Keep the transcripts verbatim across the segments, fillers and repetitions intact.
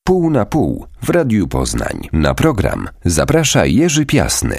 Pół na pół w Radiu Poznań. Na program zaprasza Jerzy Piasny.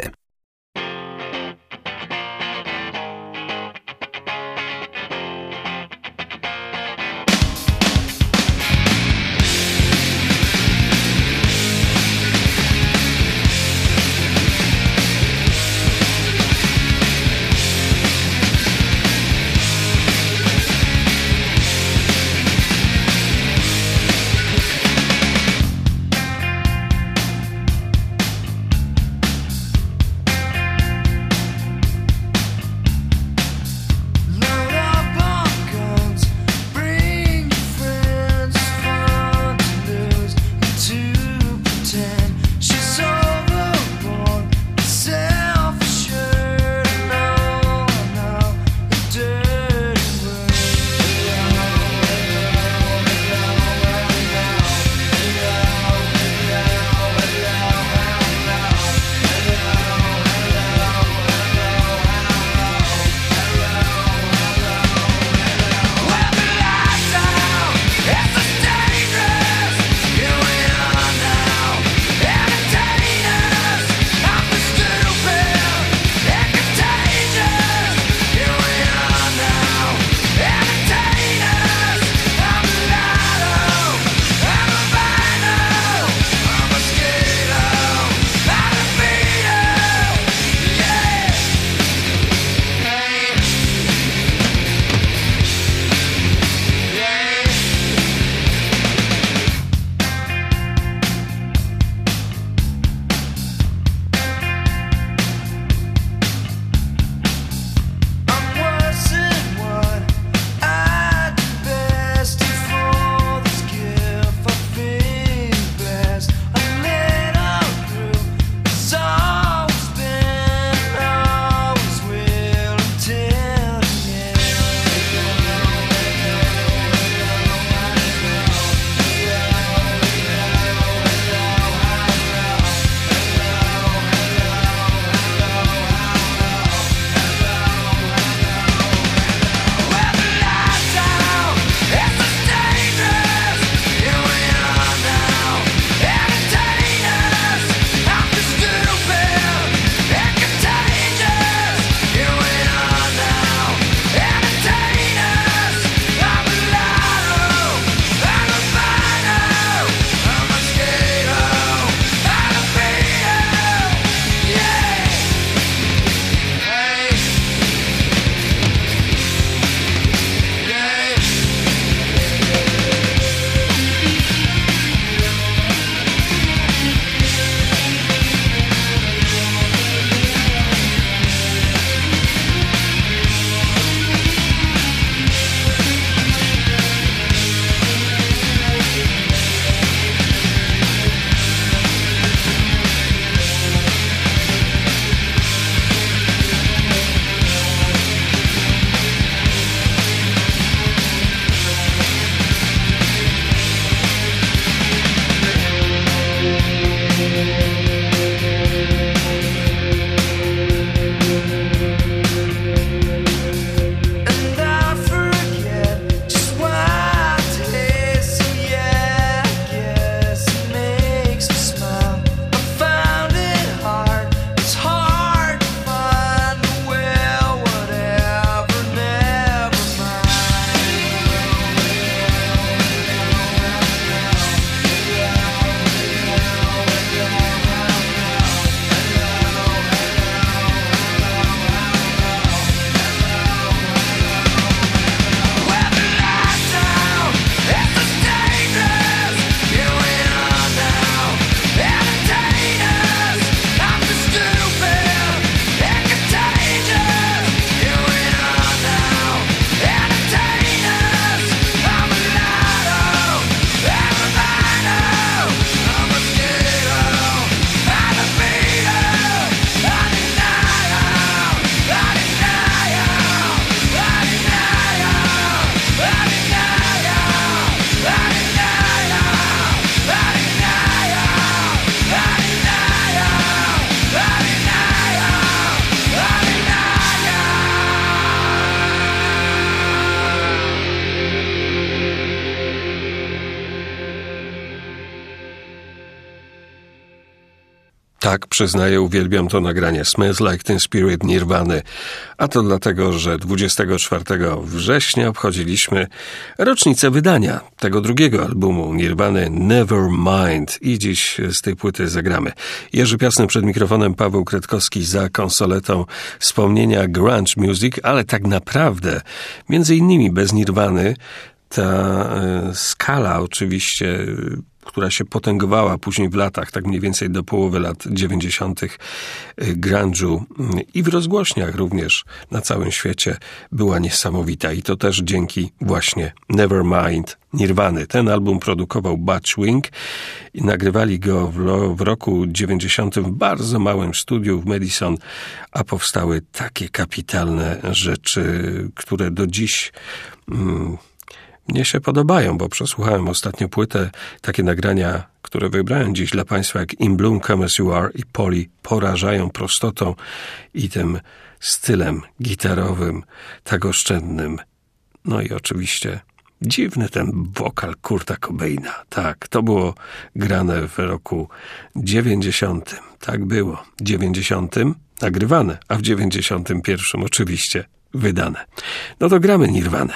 Tak, przyznaję, uwielbiam to nagranie Smells Like Teen Spirit Nirvany, a to dlatego, że dwudziestego czwartego września obchodziliśmy rocznicę wydania tego drugiego albumu Nirwany Nevermind i dziś z tej płyty zagramy. Jerzy Piasny przed mikrofonem, Paweł Kretkowski za konsoletą, wspomnienia grunge music, ale tak naprawdę, między innymi bez Nirwany, ta y, skala oczywiście, która się potęgowała później w latach, tak mniej więcej do połowy lat dziewięćdziesiątych grunge'u i w rozgłośniach również na całym świecie była niesamowita. I to też dzięki właśnie Nevermind Nirwany. Ten album produkował Butch Vig i nagrywali go w, w roku dziewięćdziesiątym w bardzo małym studiu w Madison, a powstały takie kapitalne rzeczy, które do dziś... Mm, mnie się podobają, bo przesłuchałem ostatnio płytę, takie nagrania, które wybrałem dziś dla Państwa, jak In Bloom, Come As You Are i Polly, porażają prostotą i tym stylem gitarowym, tak oszczędnym. No i oczywiście dziwny ten wokal Kurta Cobaina. Tak, to było grane w roku dziewięćdziesiątym. Tak było. dziewięćdziesiątym nagrywane, a w dziewięćdziesiątym pierwszym oczywiście wydane. No to gramy Nirwanę.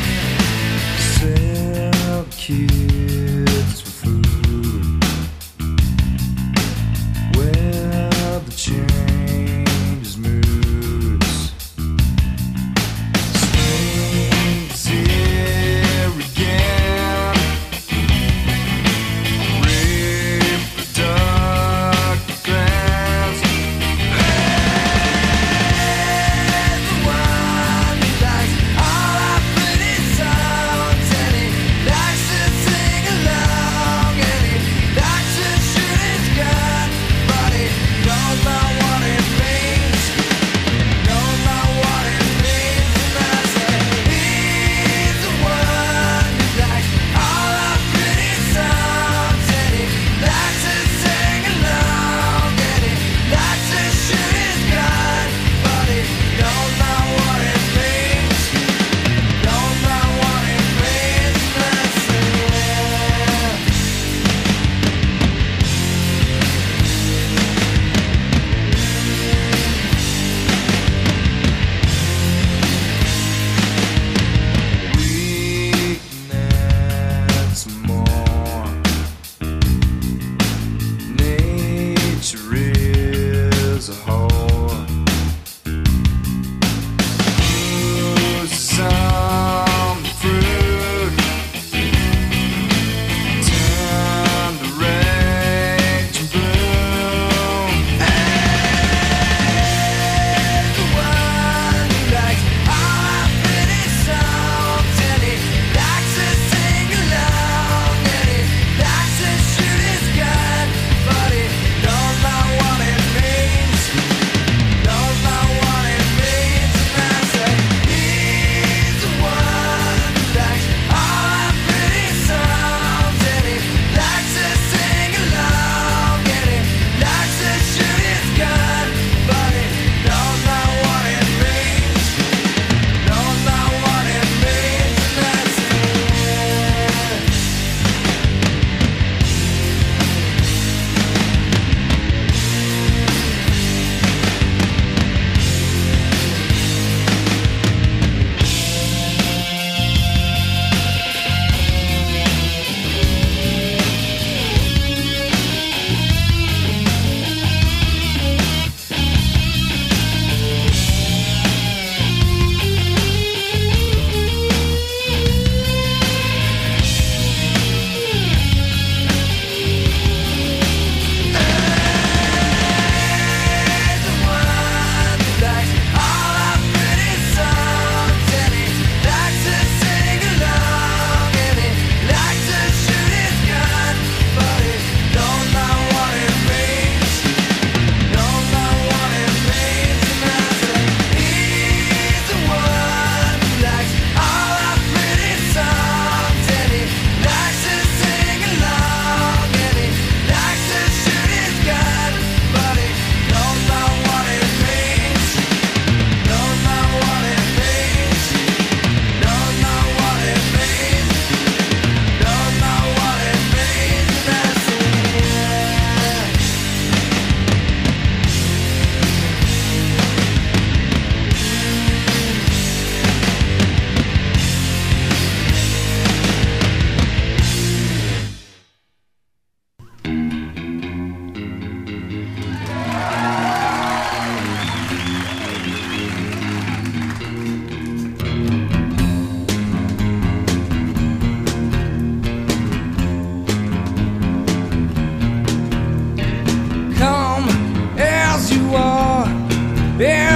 Kids for food.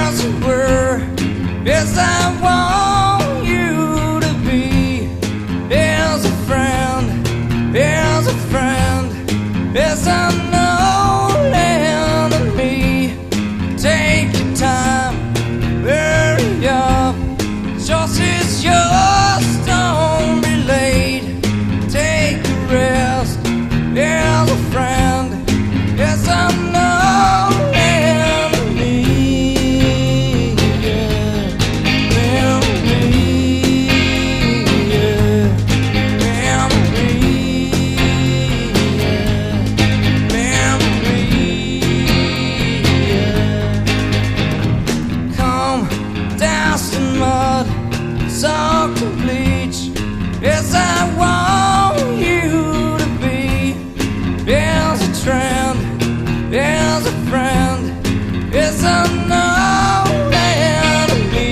as it were. Yes, I want you to be as a friend, as a friend, as I know enemy. Take your time, hurry up. Just is yours, don't be late. Take a rest, as a friend, as I know enemy. Yeah. Memory, yeah. Memory, yeah. Memory, yeah. Come, dust and mud, soak and bleach. Yes, I want you to be as a trend, as a friend, as I know enemy.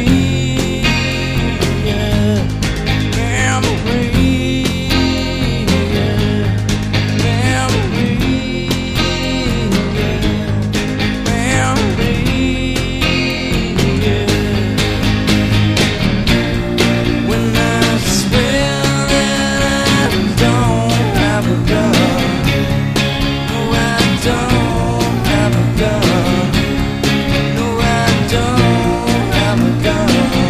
Yeah. Memory, yeah. Memory, yeah. Memory, yeah. When I swear that I don't have a gun, no, I don't have a gun, no, I don't have a gun.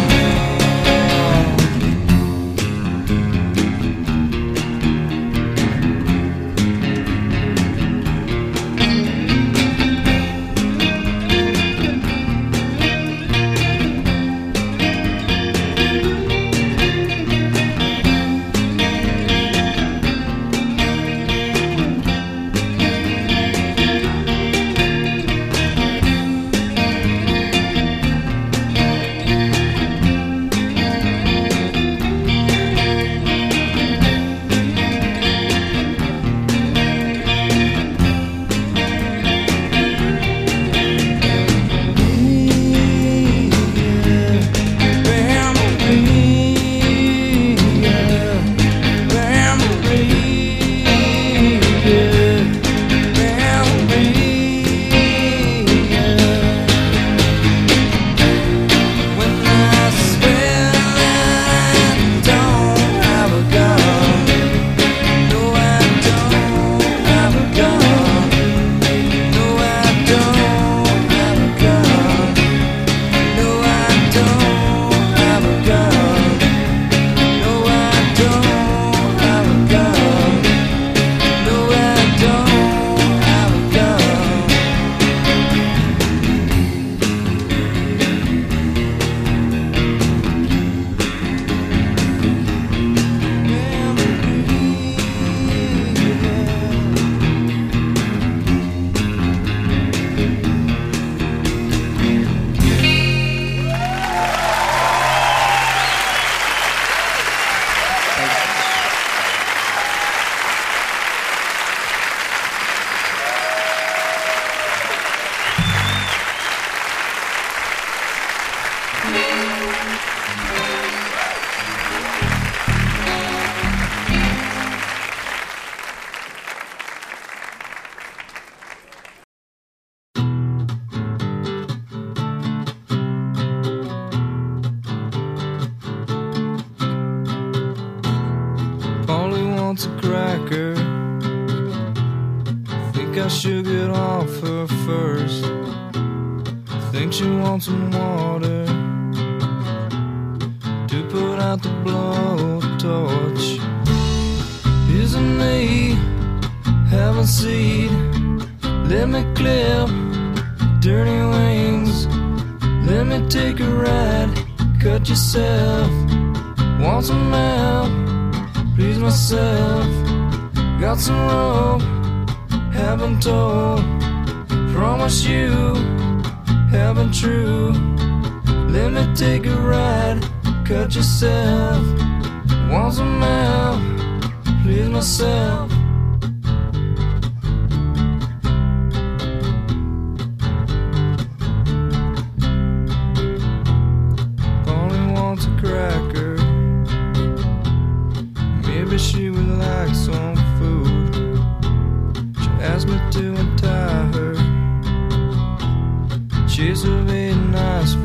Polly wants a cracker. Think I should get off her first. Think she wants some water to put out the blowtorch. Isn't me have a seat? Let me clip dirty wings. Let me take a ride. Cut yourself. Want some help? Please myself. Got some rope. Haven't told. Promise you. Haven't true. Let me take a ride. Cut yourself. Want some help? Please myself. Only wants a cracker. Maybe she would like some food. She asked me to untie her. Chase away nice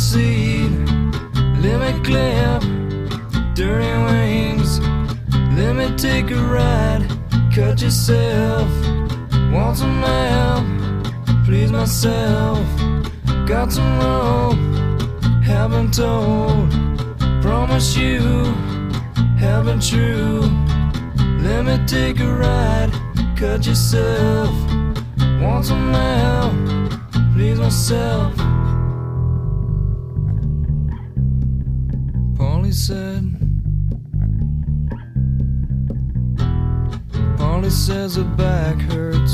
seed. Let me clip dirty wings. Let me take a ride. Cut yourself. Want some help? Please myself. Got some rope. Haven't told. Promise you. Haven't true. Let me take a ride. Cut yourself. Want some help? Please myself. Polly said. Polly says her back hurts.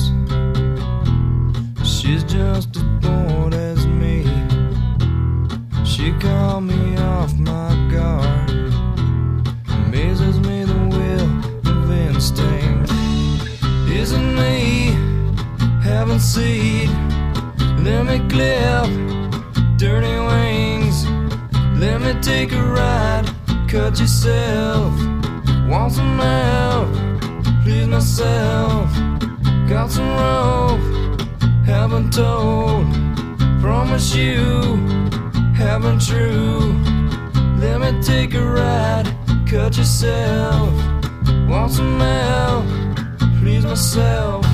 She's just as bored as me. She called me off my guard. Amazes me the will of instinct. Isn't me having seed? Let me clip dirty wings. Let me take a ride. Cut yourself. Want some help? Please myself. Got some rope. Haven't told. Promise you. Haven't true. Let me take a ride. Cut yourself. Want some help? Please myself.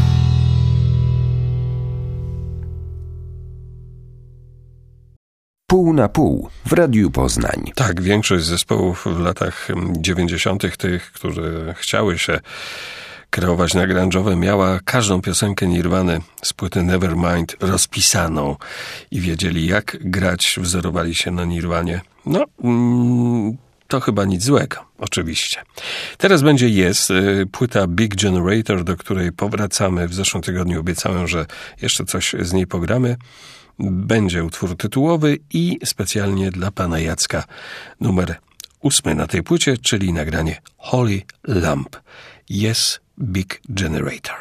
Pół na pół w Radiu Poznań. Tak, większość zespołów w latach dziewięćdziesiątych, tych, które chciały się kreować na grunge'owe, miała każdą piosenkę Nirwany z płyty Nevermind rozpisaną i wiedzieli, jak grać, wzorowali się na Nirwanie. No, mm, to chyba nic złego, oczywiście. Teraz będzie Yes, płyta Big Generator, do której powracamy. W zeszłym tygodniu obiecałem, że jeszcze coś z niej pogramy. Będzie utwór tytułowy i specjalnie dla pana Jacka numer ósmy na tej płycie, czyli nagranie Holy Lamp. Yes, Big Generator.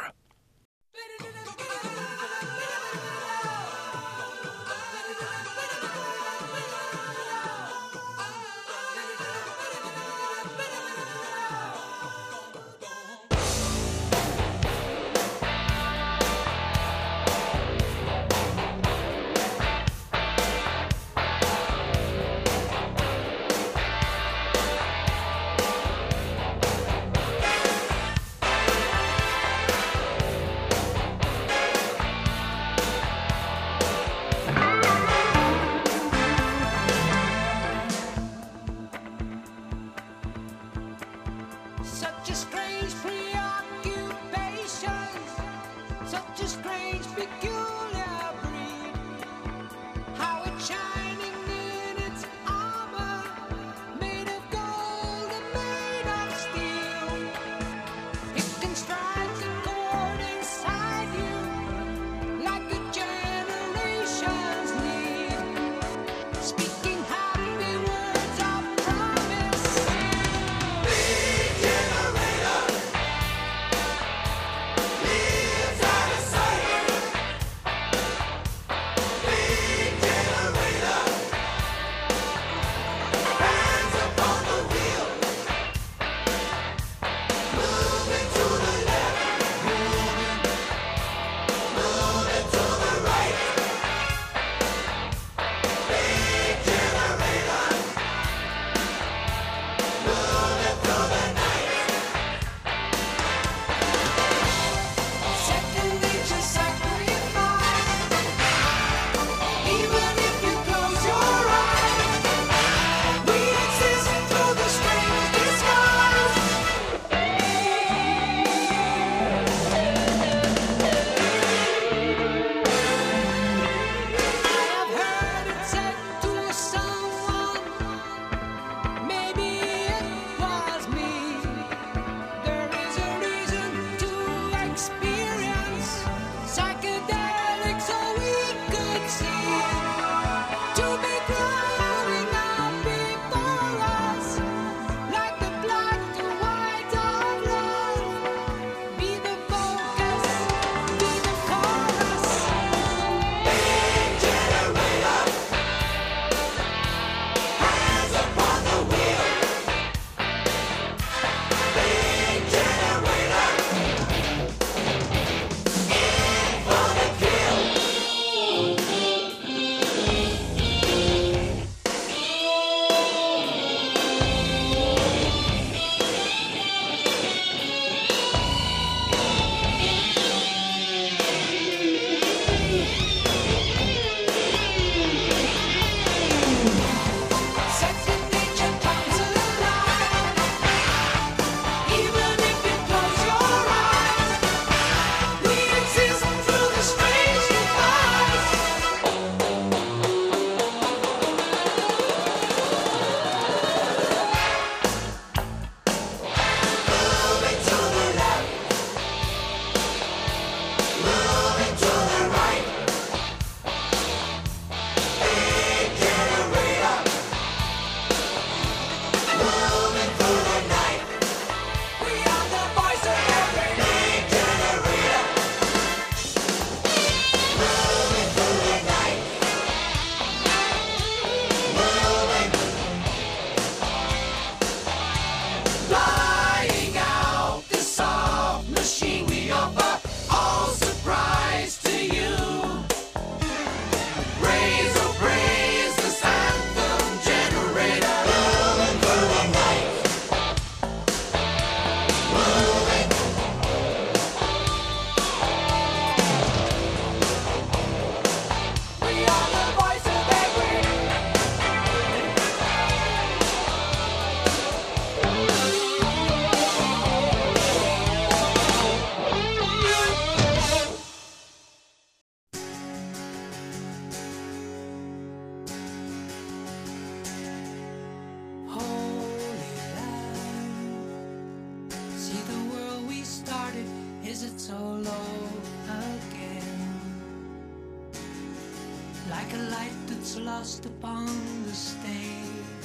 like a light that's lost upon the stage.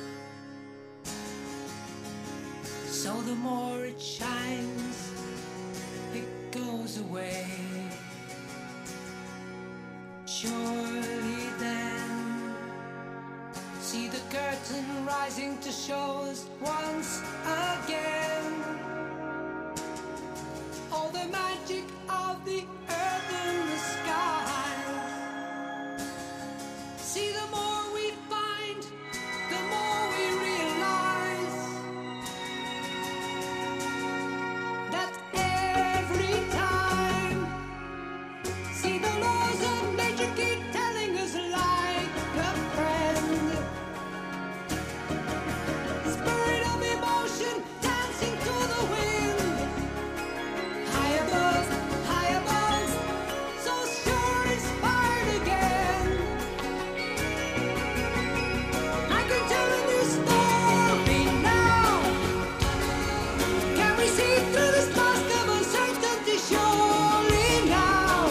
So the more it shines, it goes away. Surely then, see the curtain rising to show us once again all the magic of the earth and the sky. See, the more we find, the more we realize that every time, see, the laws of nature keep telling us like a friend. Spirit of emotion dancing to the wind. High above, high above, so sure inspired again. I can tell a new story now. Can we see through this mask of uncertainty surely now?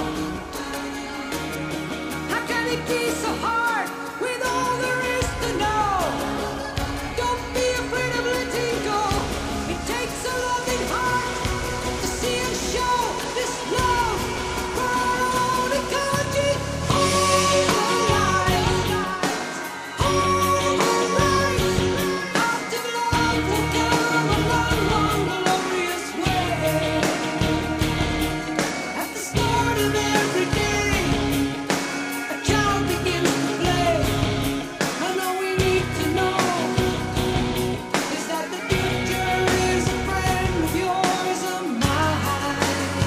How can it be so hard with all there is to know? Don't be afraid of letting go. It takes a loving heart to see and show this love for our own ecology. All the light, all the light, out of love will come a long, long, glorious way. At the start of every day, a child begins to play. And all we need to know is that the future is a friend of yours and mine.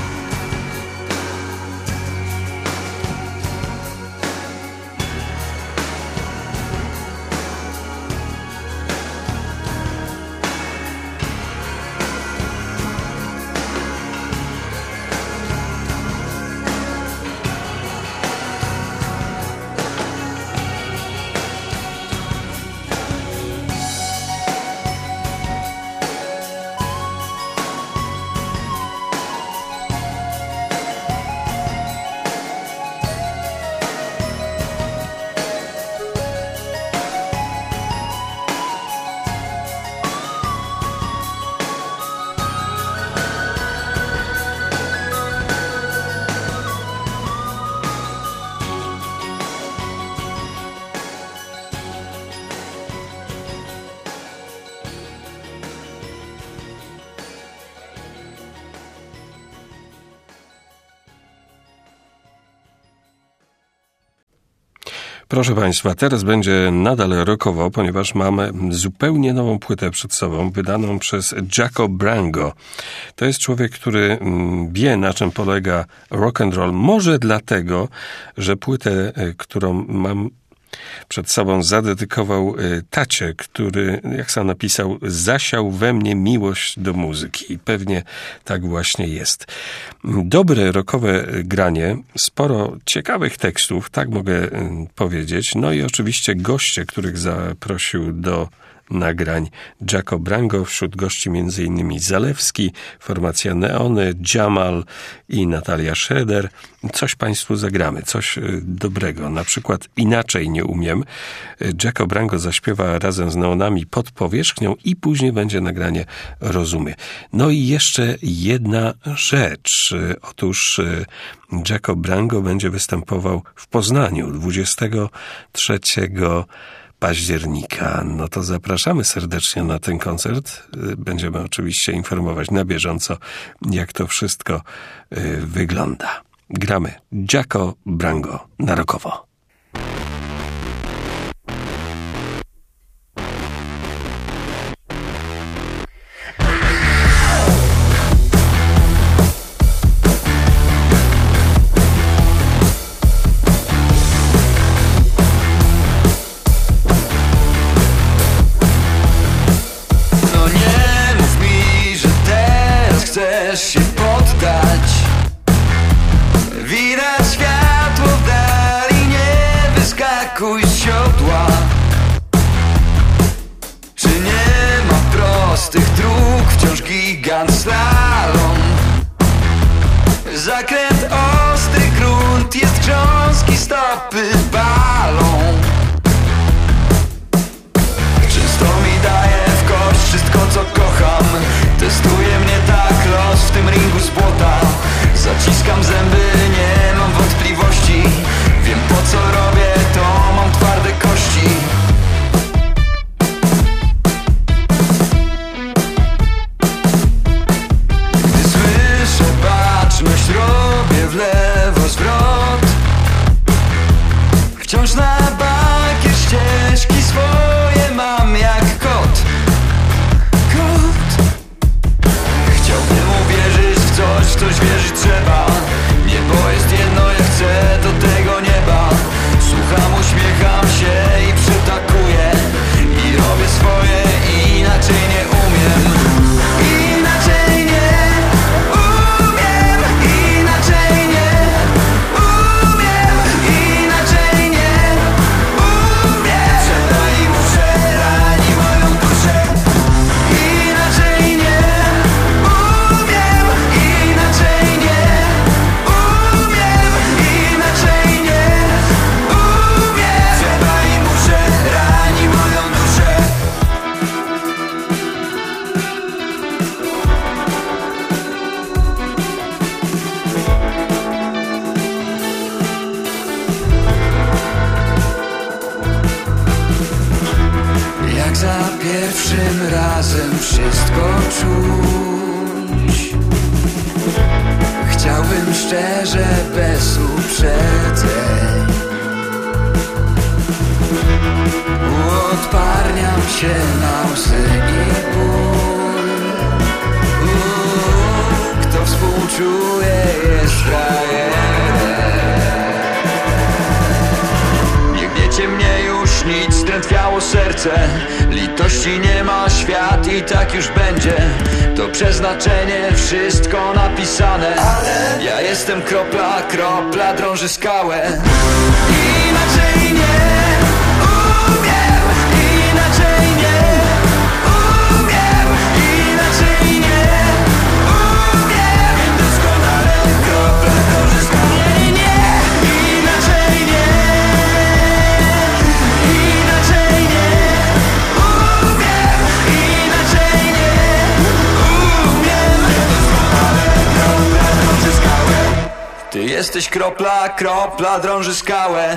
Proszę Państwa, teraz będzie nadal rockowo, ponieważ mamy zupełnie nową płytę przed sobą, wydaną przez Jaco Brango. To jest człowiek, który wie, na czym polega rock and roll. Może dlatego, że płytę, którą mam przed sobą, zadedykował tacie, który, jak sam napisał, zasiał we mnie miłość do muzyki. I pewnie tak właśnie jest. Dobre rockowe granie, sporo ciekawych tekstów, tak mogę powiedzieć. No i oczywiście goście, których zaprosił do nagrań Jaco Brango, wśród gości między innymi Zalewski, formacja Neony, Jamal i Natalia Schroeder. Coś Państwu zagramy, coś dobrego. Na przykład Inaczej nie umiem. Jaco Brango zaśpiewa razem z Neonami Pod powierzchnią i później będzie nagranie Rozumie. No i jeszcze jedna rzecz. Otóż Jaco Brango będzie występował w Poznaniu dwudziestego trzeciego października. No to zapraszamy serdecznie na ten koncert. Będziemy oczywiście informować na bieżąco, jak to wszystko wygląda. Gramy Jaco Brango na rockowo. Chcesz się poddać. Widać światło w dali, nie wyskakuj z siodła. Czy nie ma prostych dróg, wciąż gigant slalom. Zakręt ostry, grunt, jest grząski, stopy pierwszym razem wszystko czuć. Chciałbym szczerze, bez uprzedzeń. Uodparniam się na łzy i ból. Uuu, kto współczuje, jest frajerem. Nie gniecie mnie już nic, zdrętwiało serce. Litości nie ma, świat i tak już będzie. To przeznaczenie, wszystko napisane. Ale ja jestem kropla, kropla drąży skałę. Inaczej nie umiem, inaczej nie umiem, inaczej nie umiem. Doskonale kropla drąży skałę. Nie, inaczej nie, inaczej nie umiem, inaczej nie umiem. Doskonale kropla drąży skałę. Ty jesteś kropla, kropla drąży skałę.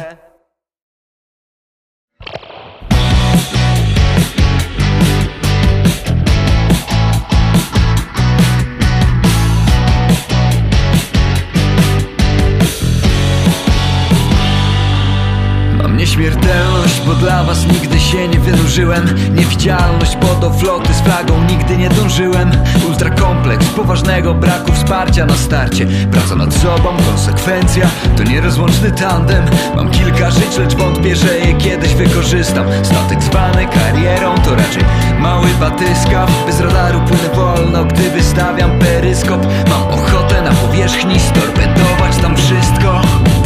Mam nieśmiertelność, bo dla was nigdy się nie wynurzyłem. Niewidzialność pod do floty z flagą nigdy nie dążyłem. Ultrakompleks poważnego braku wsparcia na starcie. Praca nad sobą, konsekwencja to nierozłączny tandem. Mam kilka żyć, lecz wątpię, że je kiedyś wykorzystam. Statek zwany karierą to raczej mały batyskaw. Bez radaru płynę wolno, gdy wystawiam peryskop. Mam ochotę na powierzchni storpedować tam wszystko.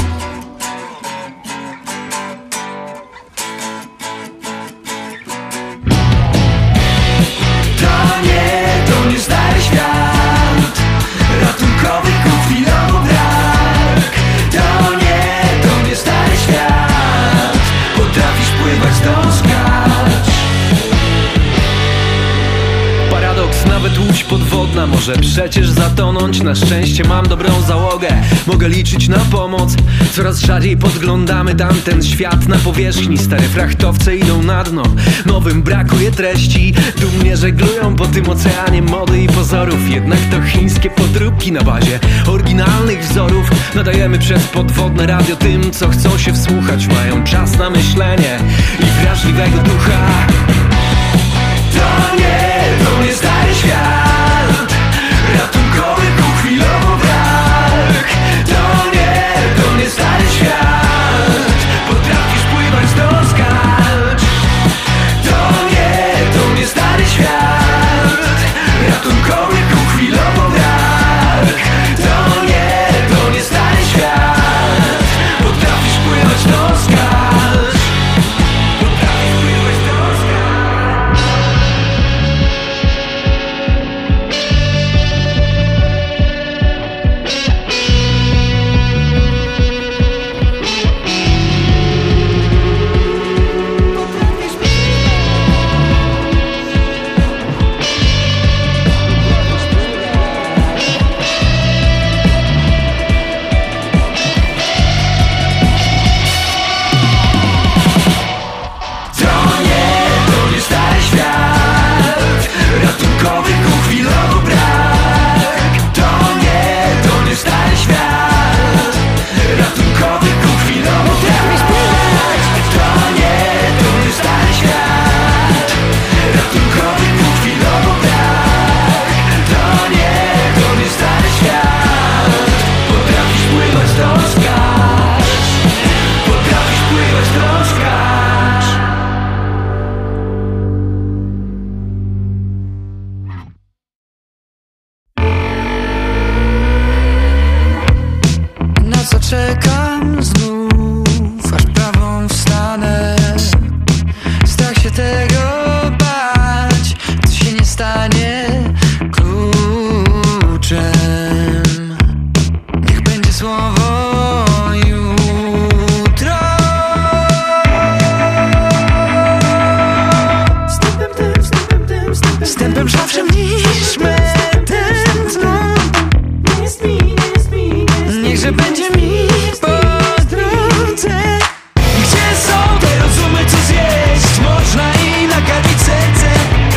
Stary świat, ratunkowych kół chwilowo brak. To nie, to nie stary świat. Potrafisz pływać, to skacz. Paradoks, nawet łódź podwodna może przecież zatonąć. Na szczęście mam dobrą załogę, mogę liczyć na pomoc. Coraz rzadziej podglądamy tamten świat na powierzchni. Stare frachtowce idą na dno, nowym brakuje treści. Dumnie żeglują po tym oceanie mody i pozorów. Jednak to chińskie podróbki na bazie oryginalnych wzorów. Nadajemy przez podwodne radio tym, co chcą się wsłuchać. Mają czas na myślenie i wrażliwego ducha. To nie, to nie stary świat. Ratunkowy kół chwilowo brak. To nie, to nie stary świat. Potrafisz pływać, to skacz. To nie, to nie stary świat. Ratunkowy kół chwilowo brak. To nie, to nie stary świat. Potrafisz pływać, to skacz. Potrafisz pływać, to skacz. Ratunkowy kół chwilowo brak. To nie, to nie stary świat. Ratunkowy kół chwilowo brak. To nie, to nie stary świat. Ratunkowy kół chwilowo brak. To nie, to nie stary świat. Potrafisz pływać, to skacz. Potrafisz pływać, to skacz. Na co czekam znów, aż prawą wstanę. Strach się tego bać, co się nie stanie kluczem. Niech będzie słowo jutro. Wstępem tym, wstępem tym, wstępem, wstępem szafszym niż tętno. Nie jest mi, nie jest mi, nie jest mi. Niechże będzie mi po drodze. Gdzie są te rozumy, co zjeść można i nakarmić serce?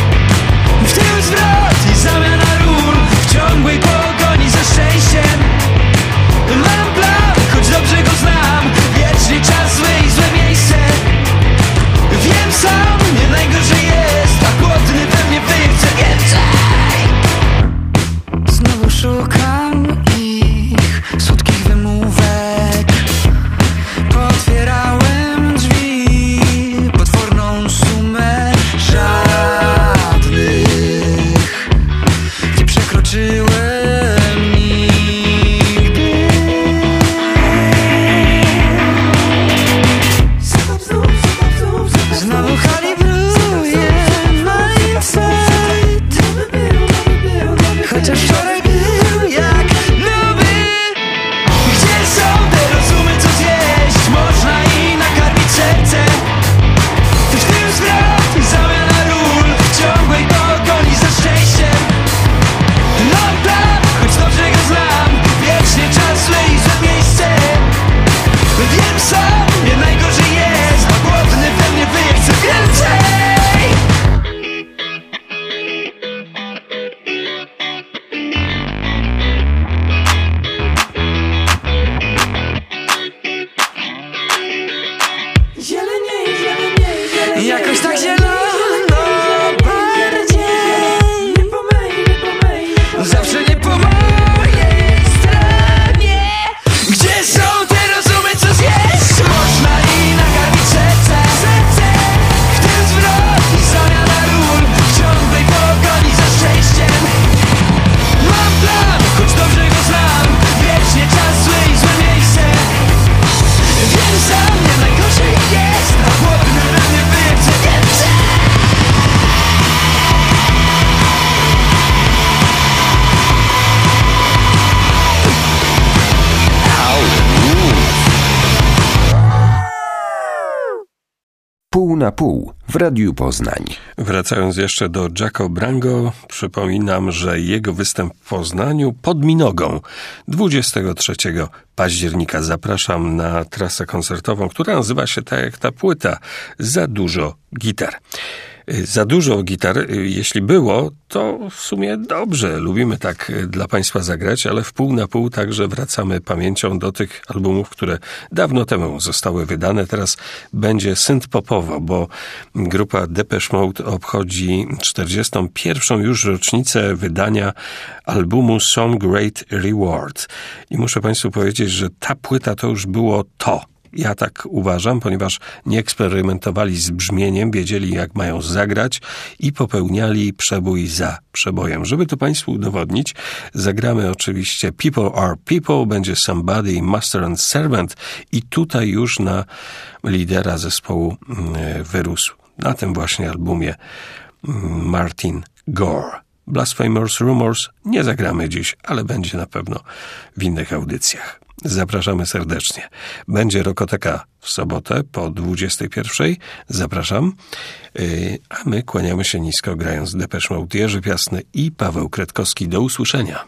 Pół na pół w Radiu Poznań. Wracając jeszcze do Jacko Brango, przypominam, że jego występ w Poznaniu pod Minogą dwudziestego trzeciego października. Zapraszam na trasę koncertową, która nazywa się tak jak ta płyta Za dużo gitar. Za dużo gitar, jeśli było, to w sumie dobrze. Lubimy tak dla Państwa zagrać, ale w pół na pół także wracamy pamięcią do tych albumów, które dawno temu zostały wydane. Teraz będzie synth-popowo, bo grupa Depeche Mode obchodzi czterdziestą pierwszą już rocznicę wydania albumu Some Great Reward. I muszę Państwu powiedzieć, że ta płyta to już było to. Ja tak uważam, ponieważ nie eksperymentowali z brzmieniem, wiedzieli jak mają zagrać i popełniali przebój za przebojem. Żeby to Państwu udowodnić, zagramy oczywiście People Are People, będzie Somebody, Master and Servant i tutaj już na lidera zespołu wyrósł na tym właśnie albumie Martin Gore. Blasphemous Rumors nie zagramy dziś, ale będzie na pewno w innych audycjach. Zapraszamy serdecznie. Będzie Rokoteka w sobotę po dwudziestej pierwszej. Zapraszam. A my kłaniamy się nisko, grając Depeche Mode, Jerzy Piasny i Paweł Kretkowski. Do usłyszenia.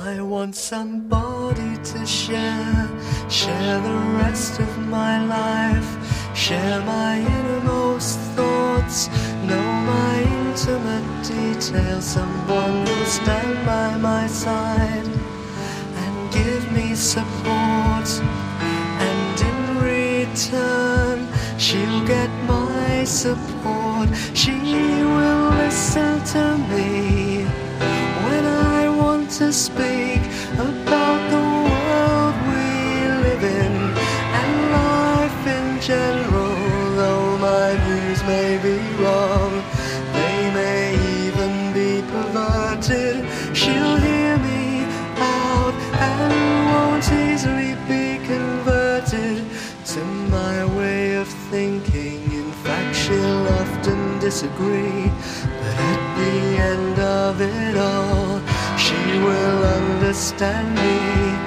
I want somebody to share, share the rest of my life, share my innermost thoughts, know my intimate details, someone who'll stand by my side and give me support, and in return she'll get my support. She will listen to me when I want to speak about the world we live in and life in general. Though my views may be wrong, they may even be perverted, she'll hear me out and won't easily be converted to my way of thinking. In fact, she'll often disagree, but at the end of it all, she will understand me.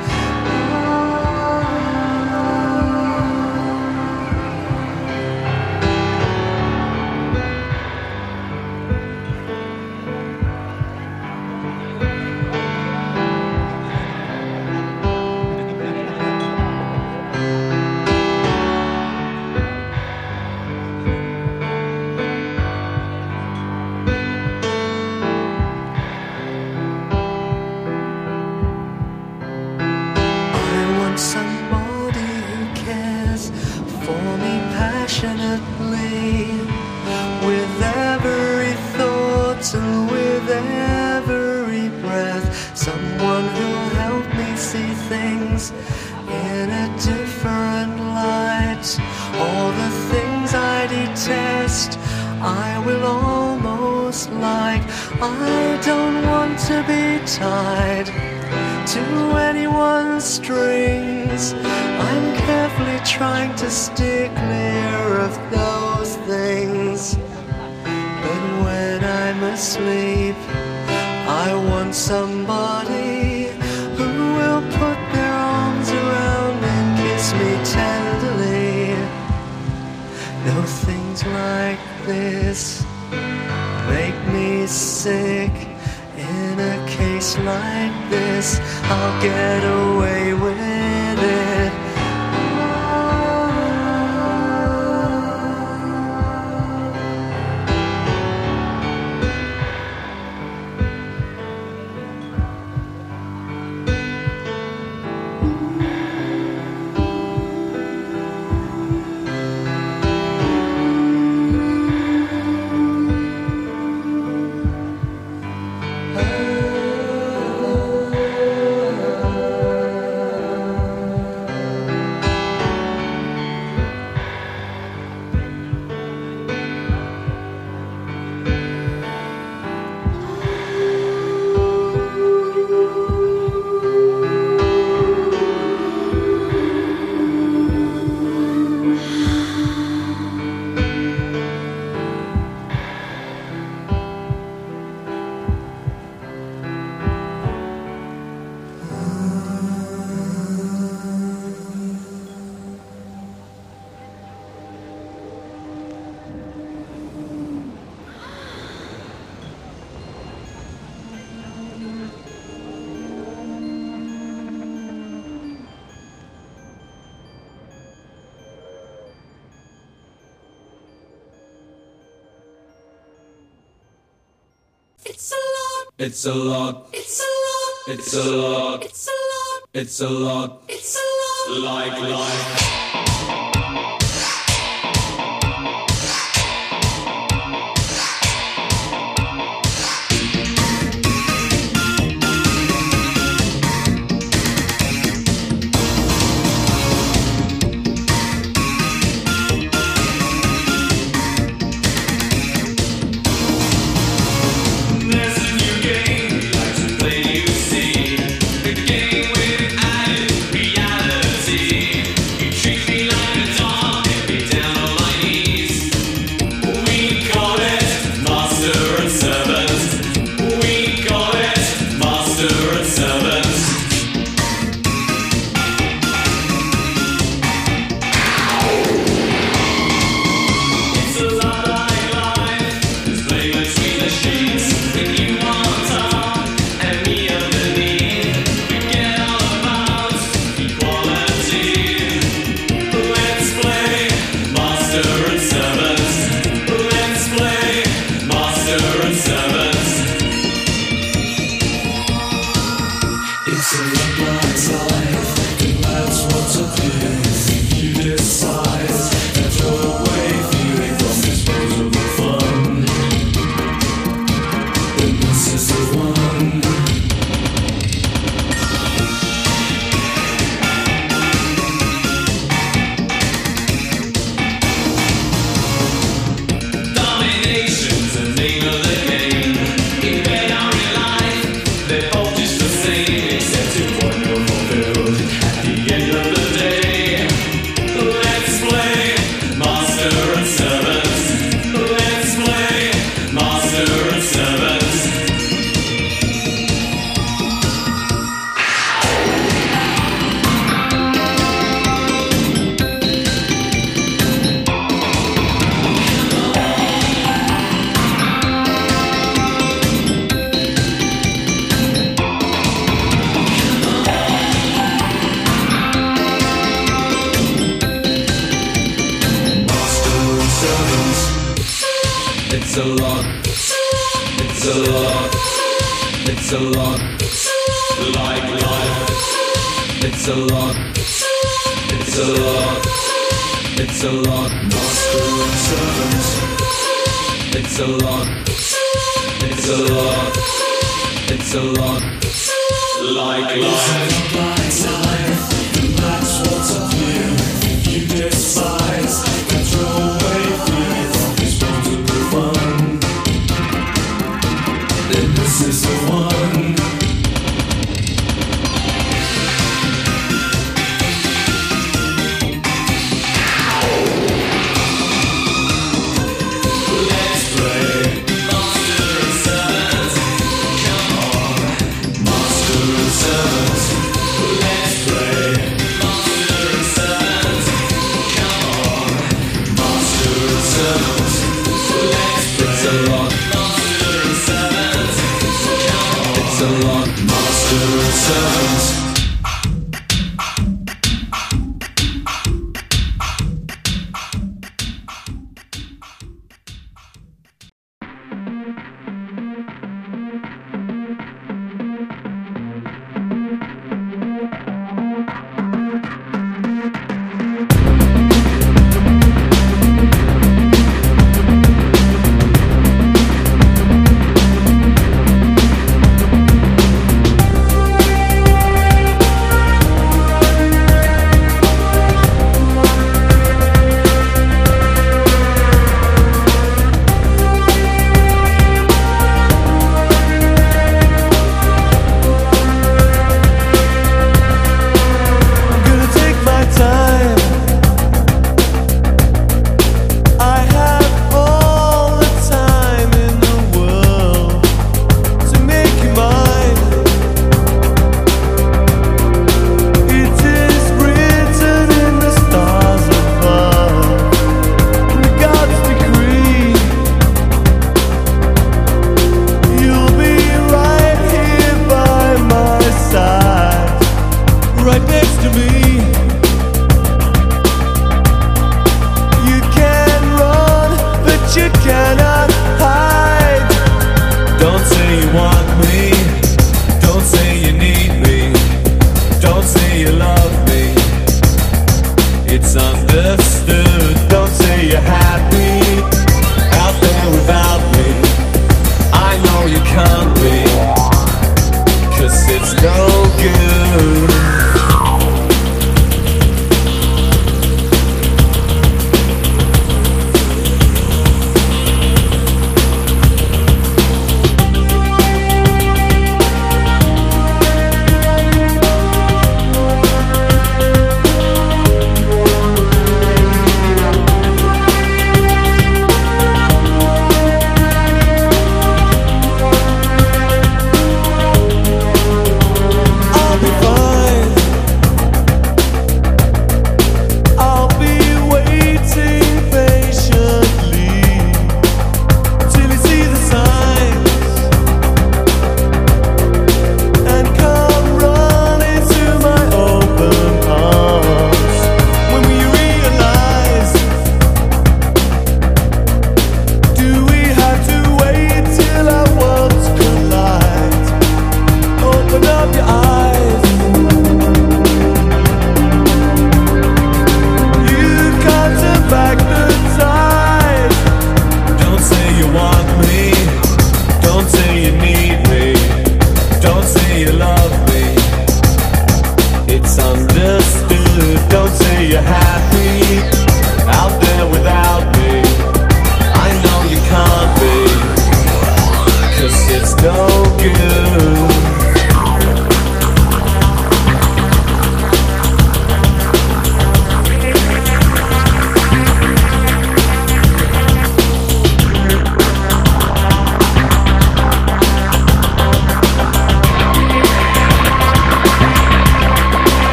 With every thought and with every breath, someone who'll help me see things in a different light. All the things I detest, I will almost like. I don't want to be tied to anyone's strings. I'm carefully trying to steer clear of those things. But when I'm asleep, I want somebody who will put their arms around and kiss me tenderly. No, things like this make me sick. In a case like this, I'll get away with it. It's a lot. It's a lot. It's a lot. It's a lot. It's a lot. It's a lot. It's a lot. Like life. Treat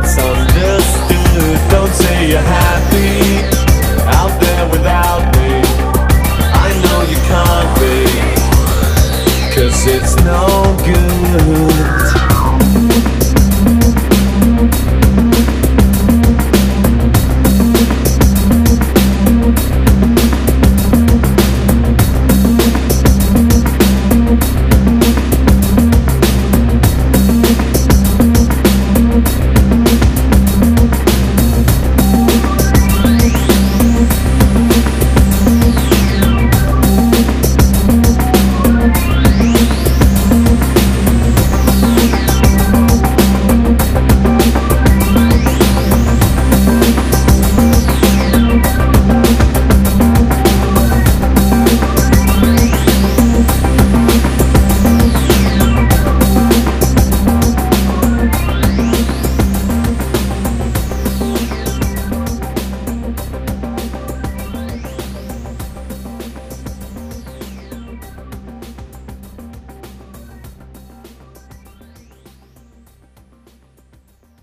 it's understood. Don't say you're happy out there without me. I know you can't be, 'cause it's no good.